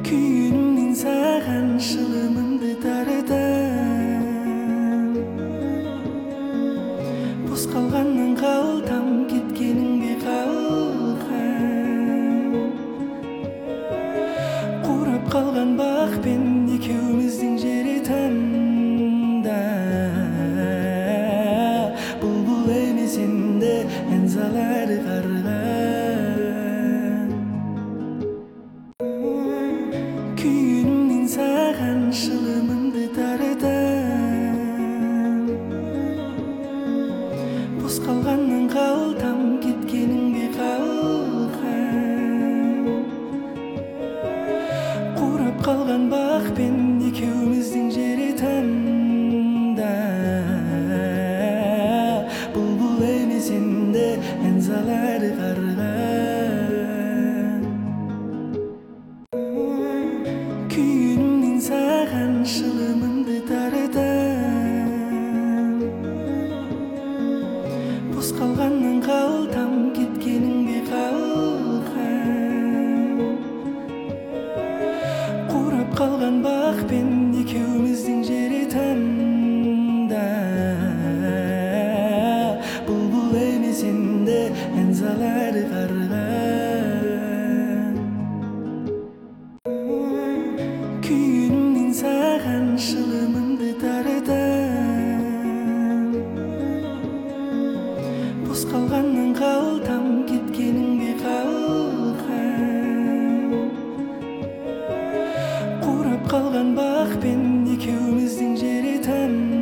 Күйүнүмдүн саган шылымымды таратам. Бос калгандан калтам, кеткениңге калкам. Курап калган бакпен экөөбүздүн жери танда. Булбул эмесинде энзалары карган. Күйүнүмдүн саган шылымымды таратам. Бос калгандан калтам, кеткениңге калкам. Курап калган бакпен экөөбүздүн жери танда. Булбул эмесинде энзалары карган. Күйүнүмдүн саган шылымымды таратам. Бос калгандан калтам, кеткениңге калкам. Курап калган бакпен экөөбүздүн жери танда. Булбул эмесинде энзалары карган. Күйүнүмдүн саган шылымымды таратам. Бос калгандан калтам, кеткениңге калкам. Курап калган бакпен экөөбүздүн жери танда.